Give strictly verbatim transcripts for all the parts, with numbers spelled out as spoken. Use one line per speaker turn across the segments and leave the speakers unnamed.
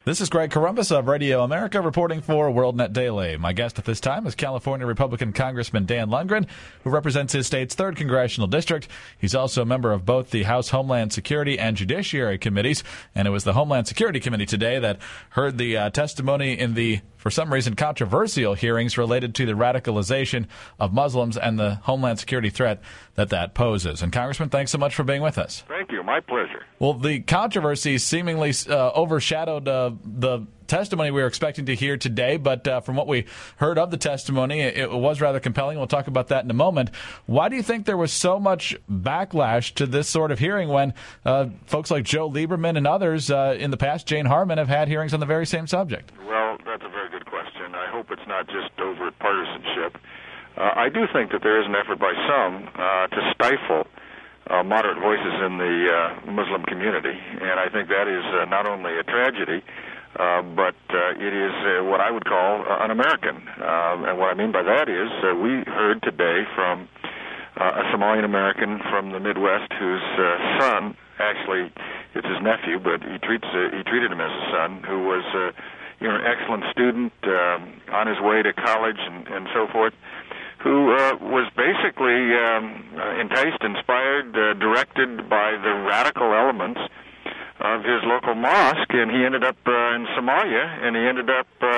This is Greg Corombos of Radio America reporting for WorldNet Daily. My guest at this time is California Republican Congressman Dan Lundgren, who represents his state's third congressional district. He's also a member of both the House Homeland Security and Judiciary Committees, and it was the Homeland Security Committee today that heard the uh, testimony in the, for some reason, controversial hearings related to the radicalization of Muslims and the Homeland Security threat that that poses. And Congressman, thanks so much for being with us.
Thank you. My pleasure.
Well, the controversy seemingly uh, overshadowed uh, the testimony we were expecting to hear today, but uh, from what we heard of the testimony, it, it was rather compelling. We'll talk about that in a moment. Why do you think there was so much backlash to this sort of hearing when uh, folks like Joe Lieberman and others uh, in the past, Jane Harman, have had hearings on the very same subject?
Well, that's a very good question. I hope it's not just over partisanship. Uh, I do think that there is an effort by some uh, to stifle uh, moderate voices in the uh, Muslim community, and I think that is uh, not only a tragedy, uh, but uh, it is uh, what I would call uh, un-American. Uh, and what I mean by that is uh, we heard today from uh, a Somalian American from the Midwest whose uh, son, actually it's his nephew, but he treats uh, he treated him as a son, who was uh, you know, an excellent student um, on his way to college and, and so forth, who uh, was basically um, uh, enticed, inspired, uh, directed by the radical elements of his local mosque, and he ended up uh, in Somalia, and he ended up uh,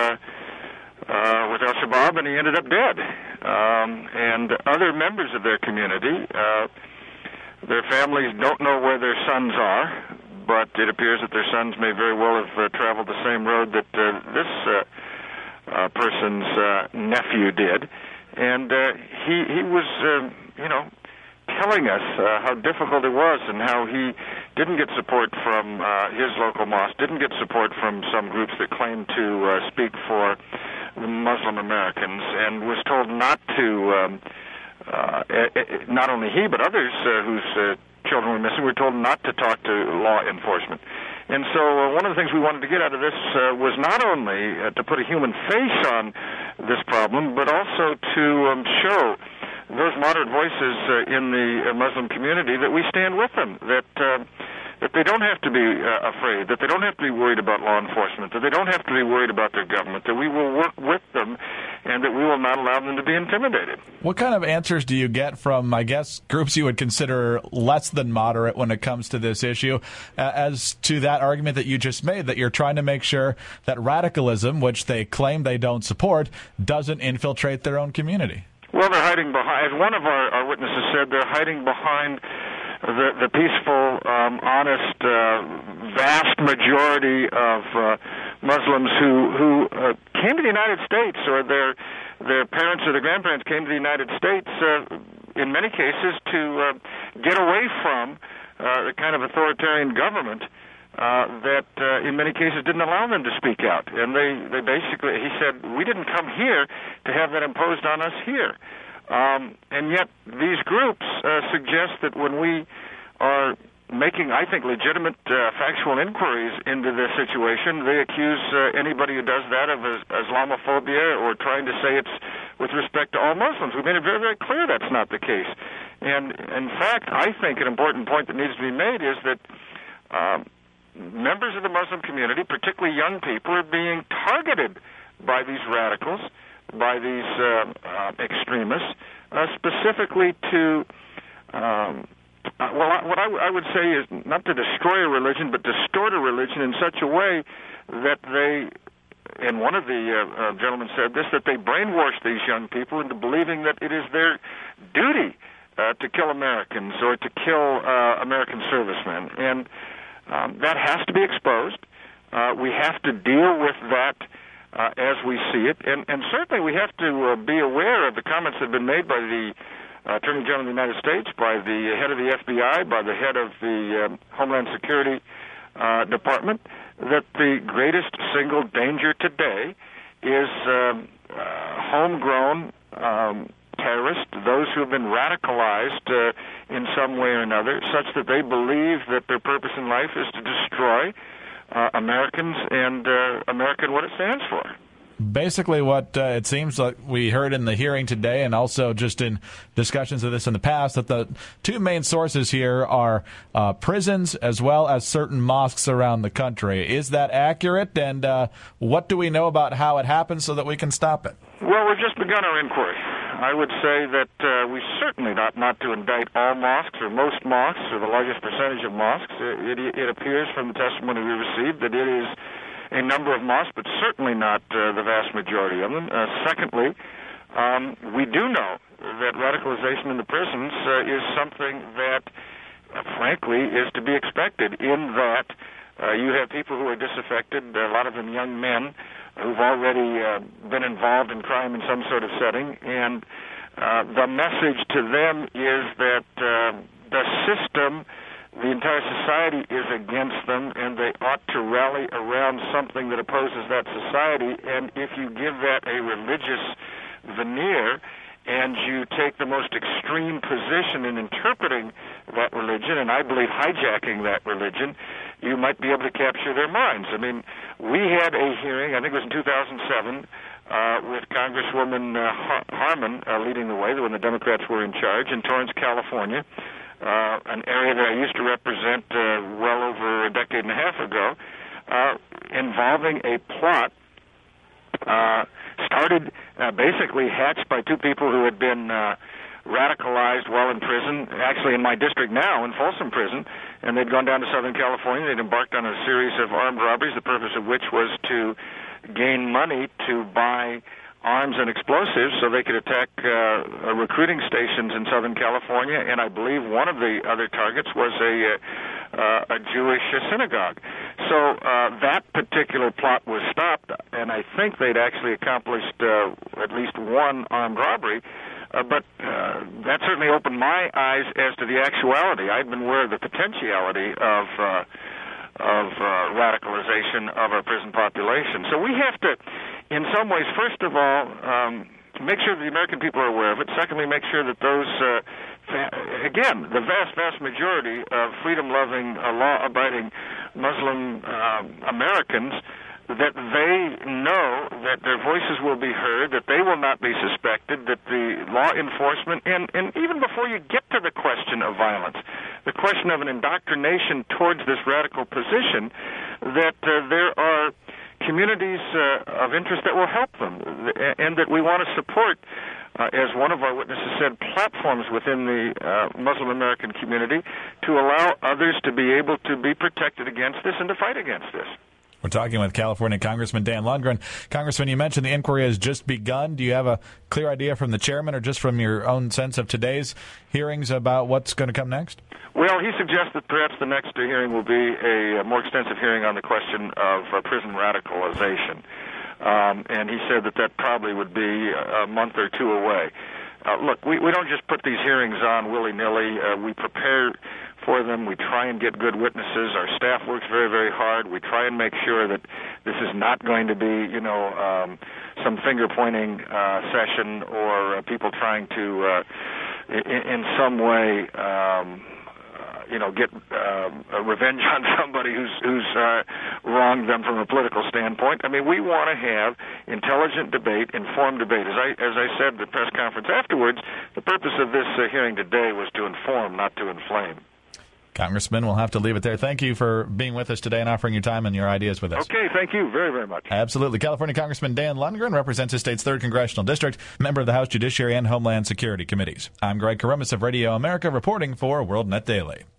uh, with Al-Shabaab, and he ended up dead. Um, and other members of their community, uh, their families don't know where their sons are, but it appears that their sons may very well have uh, traveled the same road that uh, this uh, uh, person's uh, nephew did. And uh, he he was, uh, you know, telling us uh, how difficult it was and how he didn't get support from uh, his local mosque, didn't get support from some groups that claimed to uh, speak for Muslim Americans, and was told not to, um, uh, not only he but others uh, whose uh, children were missing were told not to talk to law enforcement. And so uh, one of the things we wanted to get out of this uh, was not only uh, to put a human face on this problem, but also to um, show those moderate voices uh, in the uh, Muslim community that we stand with them, that uh, that they don't have to be uh, afraid, that they don't have to be worried about law enforcement, that they don't have to be worried about their government, that we will work with them, and that we will not allow them to be intimidated.
What kind of answers do you get from, I guess, groups you would consider less than moderate when it comes to this issue, uh, as to that argument that you just made, that you're trying to make sure that radicalism, which they claim they don't support, doesn't infiltrate their own community?
Well, they're hiding behind, as one of our, our witnesses said, they're hiding behind the, the peaceful, um, honest, uh, vast majority of uh, Muslims who who uh, came to the United States, or their their parents or their grandparents came to the United States, uh, in many cases, to uh, get away from uh, the kind of authoritarian government uh, that, uh, in many cases, didn't allow them to speak out. And they, they basically, he said, we didn't come here to have that imposed on us here. Um, and yet these groups uh, suggest that when we are making, I think, legitimate uh, factual inquiries into this situation, they accuse uh, anybody who does that of Islamophobia or trying to say it's with respect to all Muslims. We've made it very, very clear that's not the case. And, in fact, I think an important point that needs to be made is that um, members of the Muslim community, particularly young people, are being targeted by these radicals, by these uh, uh, extremists, uh, specifically to, um, uh, well, what I, I would say is not to destroy a religion, but distort a religion in such a way that they, and one of the uh, uh, gentlemen said this, that they brainwash these young people into believing that it is their duty uh, to kill Americans or to kill uh, American servicemen. And um, that has to be exposed. Uh, we have to deal with that Uh, as we see it, and, and certainly we have to uh, be aware of the comments that have been made by the uh, Attorney General of the United States, by the head of the F B I, by the head of the um, Homeland Security uh, Department, that the greatest single danger today is um, uh, homegrown um, terrorists, those who have been radicalized uh, in some way or another, such that they believe that their purpose in life is to destroy Uh, Americans and uh, American what it stands for.
Basically what uh, it seems like we heard in the hearing today, and also just in discussions of this in the past, that the two main sources here are uh, prisons as well as certain mosques around the country. Is that accurate? And uh, what do we know about how it happens so that we can stop it?
Well, we've just begun our inquiry. I would say that uh, we certainly not not to indict all mosques or most mosques or the largest percentage of mosques. It, it, it appears from the testimony we received that it is a number of mosques, but certainly not uh, the vast majority of them. Uh, secondly, um, we do know that radicalization in the prisons uh, is something that, uh, frankly, is to be expected in that uh, you have people who are disaffected, a lot of them young men, who've already uh, been involved in crime in some sort of setting, and uh, the message to them is that uh, the system, the entire society is against them, and they ought to rally around something that opposes that society. And if you give that a religious veneer and you take the most extreme position in interpreting that religion, and I believe hijacking that religion, you might be able to capture their minds. I mean, we had a hearing, I think it was in two thousand seven, uh, with Congresswoman uh, Har- Harman uh, leading the way when the Democrats were in charge in Torrance, California, uh, an area that I used to represent uh, well over a decade and a half ago, uh, involving a plot uh, started uh, basically hatched by two people who had been uh, radicalized while in prison, actually in my district now, in Folsom Prison, and they'd gone down to Southern California. They'd embarked on a series of armed robberies, the purpose of which was to gain money to buy arms and explosives so they could attack uh, recruiting stations in Southern California, and I believe one of the other targets was a uh, a Jewish synagogue. So uh, that particular plot was stopped, and I think they'd actually accomplished uh, at least one armed robbery. Uh, but uh, that certainly opened my eyes as to the actuality. I'd been aware of the potentiality of uh, of uh, radicalization of our prison population. So we have to, in some ways, first of all, um, make sure that the American people are aware of it. Secondly, make sure that those, uh, fa- again, the vast, vast majority of freedom-loving, uh, law-abiding Muslim uh, Americans, that they know that their voices will be heard, that they will not be suspected, that the law enforcement, and, and even before you get to the question of violence, the question of an indoctrination towards this radical position, that uh, there are communities uh, of interest that will help them, and that we want to support, uh, as one of our witnesses said, platforms within the uh, Muslim American community to allow others to be able to be protected against this and to fight against this.
We're talking with California Congressman Dan Lundgren. Congressman, you mentioned the inquiry has just begun. Do you have a clear idea from the chairman or just from your own sense of today's hearings about what's going to come next?
Well, he suggests that perhaps the next hearing will be a more extensive hearing on the question of uh, prison radicalization. Um, and he said that that probably would be a month or two away. Uh, look, we, we don't just put these hearings on willy-nilly. Uh, we prepare for them. We try and get good witnesses. Our staff works very, very hard. We try and make sure that this is not going to be, you know, um, some finger-pointing uh, session or uh, people trying to, uh, in, in some way, um, you know, get uh, a revenge on somebody who's who's uh, wronged them from a political standpoint. I mean, we want to have intelligent debate, informed debate. As I as I said at the press conference afterwards, the purpose of this uh, hearing today was to inform, not to inflame.
Congressman, we'll have to leave it there. Thank you for being with us today and offering your time and your ideas with us.
Okay, thank you very, very much.
Absolutely. California Congressman Dan Lundgren represents his state's third Congressional District, member of the House Judiciary and Homeland Security Committees. I'm Greg Karumis of Radio America, reporting for WorldNet Daily.